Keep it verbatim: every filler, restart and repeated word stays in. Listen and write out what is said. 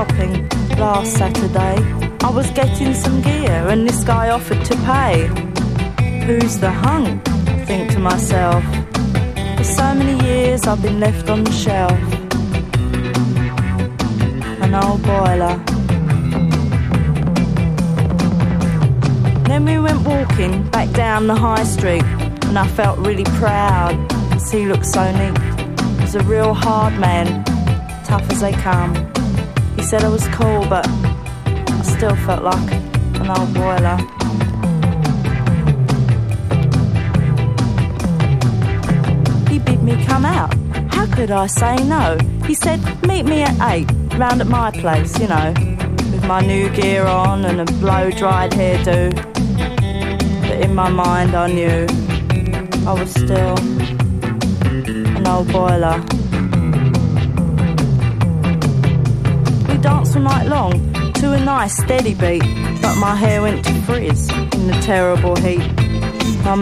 shopping last Saturday. I was getting some gear and this guy offered to pay. Who's the hunk? I think to myself. For so many years I've been left on the shelf. An old boiler. Then we went walking back down the high street and I felt really proud because he looked so neat. He was a real hard man, tough as they come. He said I was cool but I still felt like an old boiler. He bid me come out. How could I say no? He said, meet me at eight, round at my place, you know, with my new gear on and a blow-dried hairdo. But in my mind I knew I was still an old boiler. We danced all night long to a nice steady beat, but my hair went to frizz in the terrible heat.